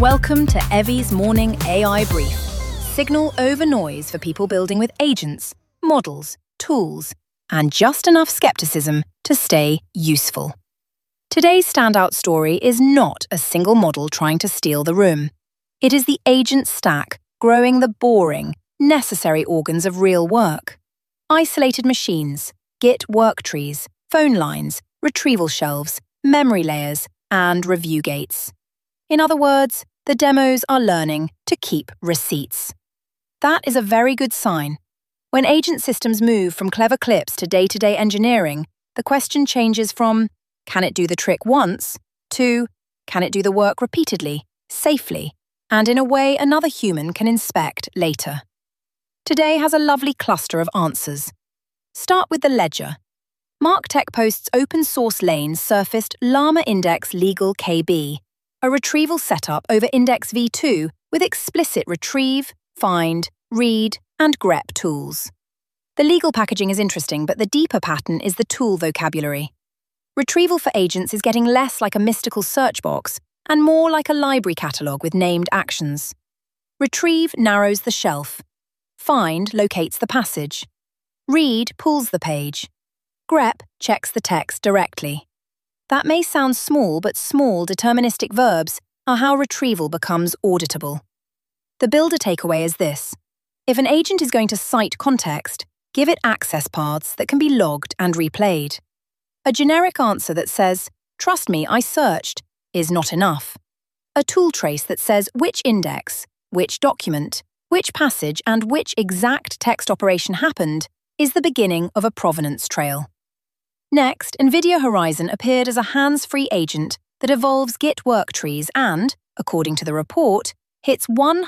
Welcome to Evie's Morning AI Brief. Signal over noise for people building with agents, models, tools, and just enough skepticism to stay useful. Today's standout story is not a single model trying to steal the room. It is the agent stack growing the boring, necessary organs of real work. Isolated machines, Git work trees, phone lines, retrieval shelves, memory layers, and review gates. In other words, the demos are learning to keep receipts. That is a very good sign. When agent systems move from clever clips to day-to-day engineering, the question changes from, can it do the trick once, to, can it do the work repeatedly, safely, and in a way another human can inspect later? Today has a lovely cluster of answers. Start with the ledger. MarkTech Post's open-source lane surfaced Llama Index Legal KB, a retrieval setup over Index v2 with explicit retrieve, find, read, and grep tools. The legal packaging is interesting, but the deeper pattern is the tool vocabulary. Retrieval for agents is getting less like a mystical search box and more like a library catalogue with named actions. Retrieve narrows the shelf. Find locates the passage. Read pulls the page. Grep checks the text directly. That may sound small, but small deterministic verbs are how retrieval becomes auditable. The builder takeaway is this. If an agent is going to cite context, give it access paths that can be logged and replayed. A generic answer that says, "Trust me, I searched," is not enough. A tool trace that says which index, which document, which passage, and which exact text operation happened is the beginning of a provenance trail. Next, NVIDIA Horizon appeared as a hands-free agent that evolves Git work trees and, according to the report, hits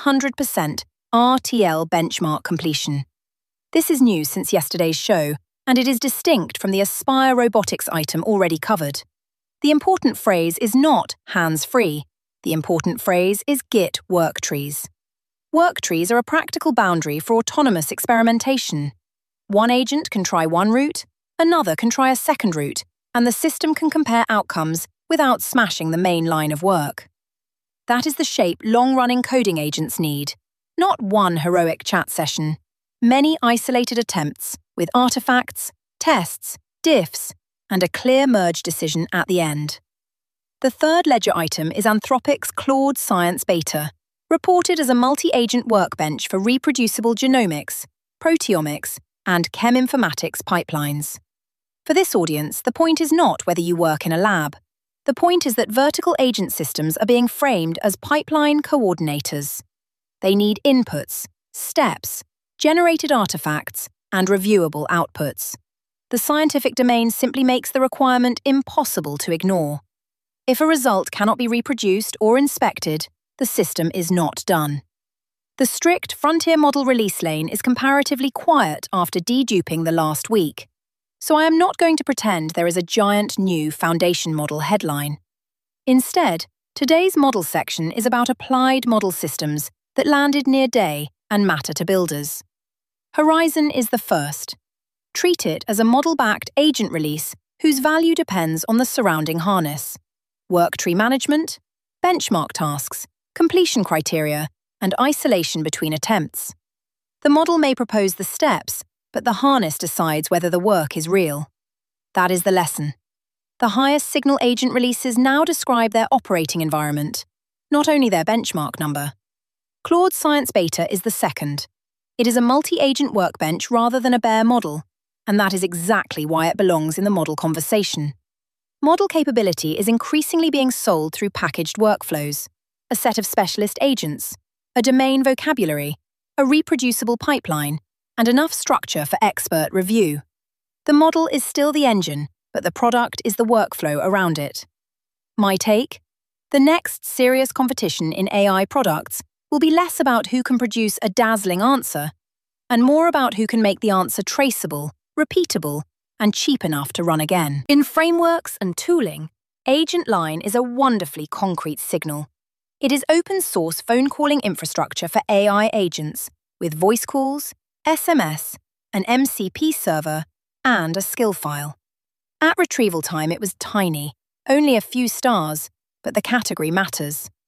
100% RTL benchmark completion. This is new since yesterday's show, and it is distinct from the Aspire Robotics item already covered. The important phrase is not hands-free. The important phrase is Git work trees. Work trees are a practical boundary for autonomous experimentation. One agent can try one route, another can try a second route, and the system can compare outcomes without smashing the main line of work. That is the shape long-running coding agents need. Not one heroic chat session. Many isolated attempts with artifacts, tests, diffs, and a clear merge decision at the end. The third ledger item is Anthropic's Claude Science Beta, reported as a multi-agent workbench for reproducible genomics, proteomics, and cheminformatics pipelines. For this audience, the point is not whether you work in a lab. The point is that vertical agent systems are being framed as pipeline coordinators. They need inputs, steps, generated artifacts, and reviewable outputs. The scientific domain simply makes the requirement impossible to ignore. If a result cannot be reproduced or inspected, the system is not done. The strict frontier model release lane is comparatively quiet after deduping the last week, so I am not going to pretend there is a giant new foundation model headline. Instead, today's model section is about applied model systems that landed near day and matter to builders. Horizon is the first. Treat it as a model-backed agent release whose value depends on the surrounding harness. Worktree management, benchmark tasks, completion criteria, and isolation between attempts. The model may propose the steps, but the harness decides whether the work is real. That is the lesson. The highest signal agent releases now describe their operating environment, not only their benchmark number. Claude Science Beta is the second. It is a multi-agent workbench rather than a bare model, and that is exactly why it belongs in the model conversation. Model capability is increasingly being sold through packaged workflows, a set of specialist agents, a domain vocabulary, a reproducible pipeline, and enough structure for expert review. The model is still the engine, but the product is the workflow around it. My take? The next serious competition in AI products will be less about who can produce a dazzling answer, and more about who can make the answer traceable, repeatable, and cheap enough to run again. In frameworks and tooling, Agent Line is a wonderfully concrete signal. It is open-source phone calling infrastructure for AI agents, with voice calls, SMS, an MCP server, and a skill file. At retrieval time it was tiny, only a few stars, but the category matters.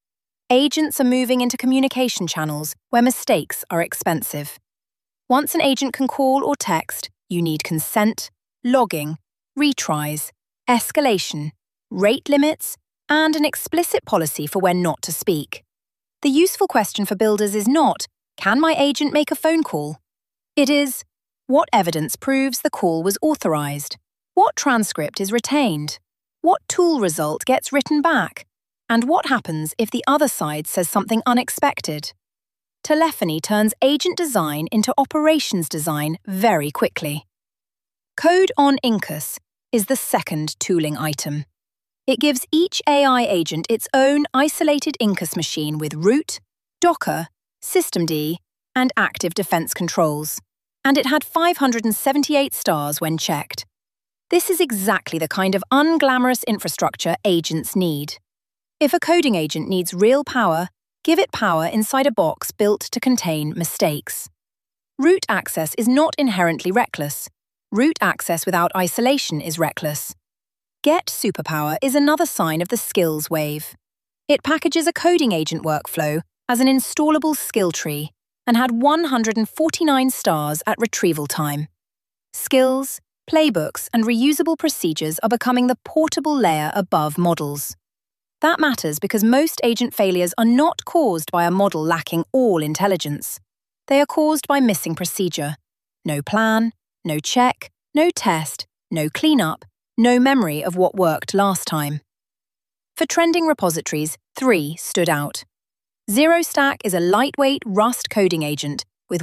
Agents are moving into communication channels where mistakes are expensive. Once an agent can call or text, you need consent, logging, retries, escalation, rate limits, and an explicit policy for when not to speak. The useful question for builders is not, can my agent make a phone call? It is, what evidence proves the call was authorized? What transcript is retained? What tool result gets written back? And what happens if the other side says something unexpected? Telephony turns agent design into operations design very quickly. Code on Incus is the second tooling item. It gives each AI agent its own isolated Incus machine with root, Docker, systemd, and active defense controls. And it had 578 stars when checked. This is exactly the kind of unglamorous infrastructure agents need. If a coding agent needs real power, give it power inside a box built to contain mistakes. Root access is not inherently reckless. Root access without isolation is reckless. Get superpower is another sign of the skills wave. It packages a coding agent workflow as an installable skill tree and had 149 stars at retrieval time. Skills, playbooks, and reusable procedures are becoming the portable layer above models. That matters because most agent failures are not caused by a model lacking all intelligence. They are caused by missing procedure. No plan, no check, no test, no cleanup, no memory of what worked last time. For trending repositories, 3 stood out. ZeroStack is a lightweight Rust coding agent with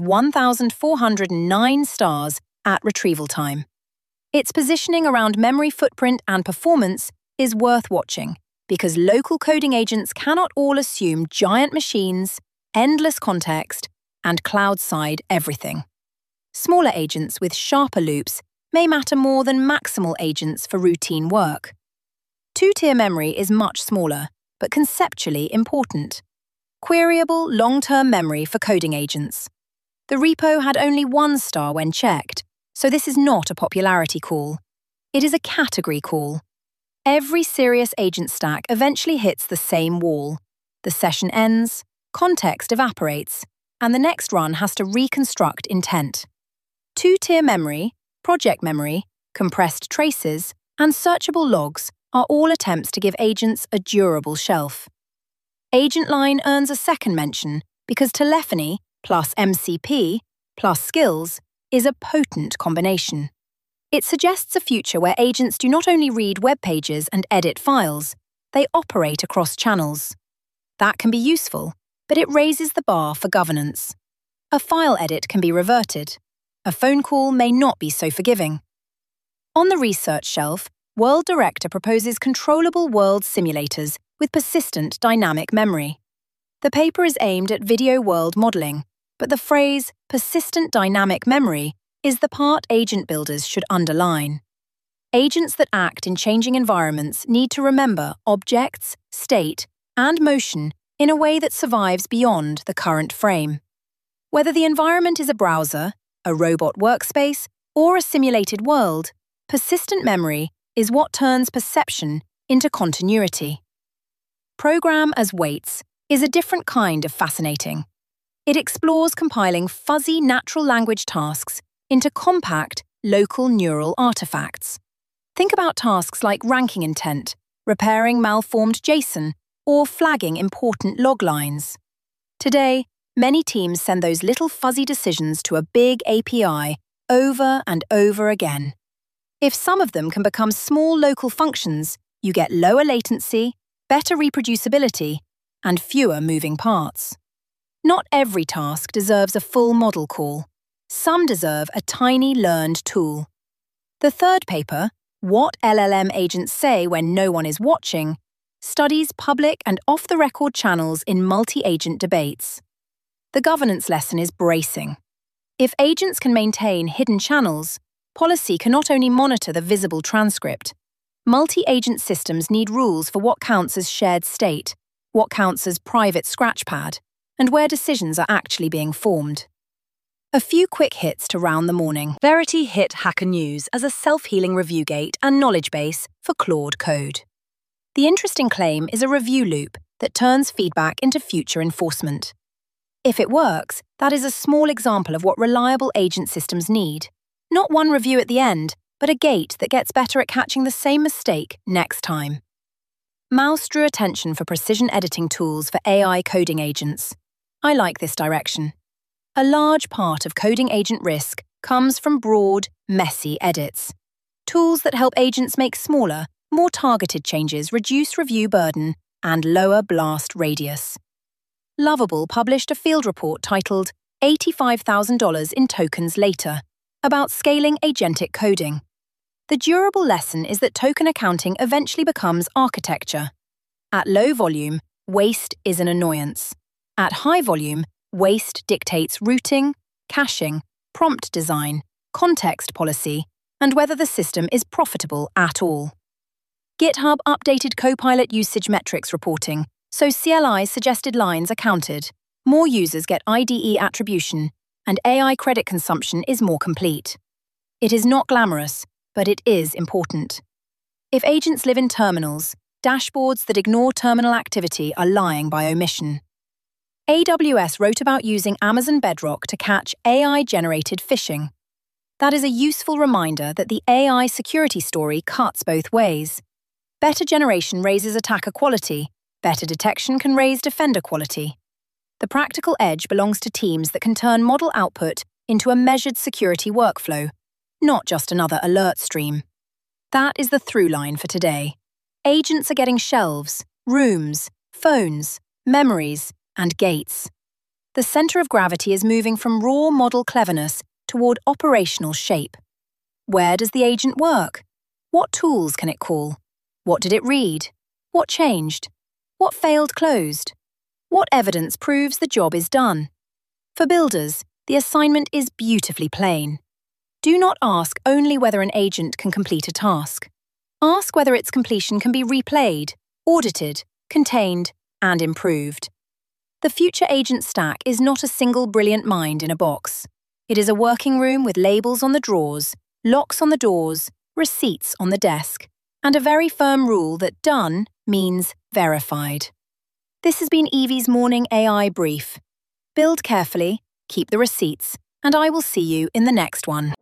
1,409 stars at retrieval time. Its positioning around memory footprint and performance is worth watching, because local coding agents cannot all assume giant machines, endless context, and cloud-side everything. Smaller agents with sharper loops may matter more than maximal agents for routine work. Two-tier memory is much smaller, but conceptually important. Queryable long-term memory for coding agents. The repo had only 1 star when checked, so this is not a popularity call. It is a category call. Every serious agent stack eventually hits the same wall. The session ends, context evaporates, and the next run has to reconstruct intent. Two-tier memory, project memory, compressed traces, and searchable logs are all attempts to give agents a durable shelf. Agent line earns a second mention because telephony plus MCP plus skills is a potent combination. It suggests a future where agents do not only read web pages and edit files, they operate across channels. That can be useful, but it raises the bar for governance. A file edit can be reverted. A phone call may not be so forgiving. On the research shelf, World Director proposes controllable world simulators with persistent dynamic memory. The paper is aimed at video world modeling, but the phrase persistent dynamic memory is the part agent builders should underline. Agents that act in changing environments need to remember objects, state, and motion in a way that survives beyond the current frame. Whether the environment is a browser, a robot workspace, or a simulated world, persistent memory is what turns perception into continuity. Program as weights is a different kind of fascinating. It explores compiling fuzzy natural language tasks into compact, local neural artifacts. Think about tasks like ranking intent, repairing malformed JSON, or flagging important log lines. Today, many teams send those little fuzzy decisions to a big API over and over again. If some of them can become small local functions, you get lower latency, better reproducibility, and fewer moving parts. Not every task deserves a full model call. Some deserve a tiny learned tool. The third paper, What LLM Agents Say When No One Is Watching, studies public and off-the-record channels in multi-agent debates. The governance lesson is bracing. If agents can maintain hidden channels, policy can not only monitor the visible transcript. Multi-agent systems need rules for what counts as shared state, what counts as private scratchpad, and where decisions are actually being formed. A few quick hits to round the morning. Verity hit Hacker News as a self-healing review gate and knowledge base for Claude Code. The interesting claim is a review loop that turns feedback into future enforcement. If it works, that is a small example of what reliable agent systems need. Not one review at the end, but a gate that gets better at catching the same mistake next time. Mouse drew attention for precision editing tools for AI coding agents. I like this direction. A large part of coding agent risk comes from broad, messy edits. Tools that help agents make smaller, more targeted changes reduce review burden and lower blast radius. Lovable published a field report titled $85,000 in tokens later, about scaling agentic coding. The durable lesson is that token accounting eventually becomes architecture. At low volume, waste is an annoyance. At high volume, waste dictates routing, caching, prompt design, context policy, and whether the system is profitable at all. GitHub updated Copilot usage metrics reporting, so CLI suggested lines are counted, more users get IDE attribution, and AI credit consumption is more complete. It is not glamorous, but it is important. If agents live in terminals, dashboards that ignore terminal activity are lying by omission. AWS wrote about using Amazon Bedrock to catch AI-generated phishing. That is a useful reminder that the AI security story cuts both ways. Better generation raises attacker quality, better detection can raise defender quality. The practical edge belongs to teams that can turn model output into a measured security workflow, not just another alert stream. That is the through line for today. Agents are getting shelves, rooms, phones, memories, and gates. The center of gravity is moving from raw model cleverness toward operational shape. Where does the agent work? What tools can it call? What did it read? What changed? What failed closed? What evidence proves the job is done? For builders, the assignment is beautifully plain. Do not ask only whether an agent can complete a task. Ask whether its completion can be replayed, audited, contained, and improved. The future agent stack is not a single brilliant mind in a box. It is a working room with labels on the drawers, locks on the doors, receipts on the desk, and a very firm rule that done means verified. This has been Evie's Morning AI Brief. Build carefully, keep the receipts, and I will see you in the next one.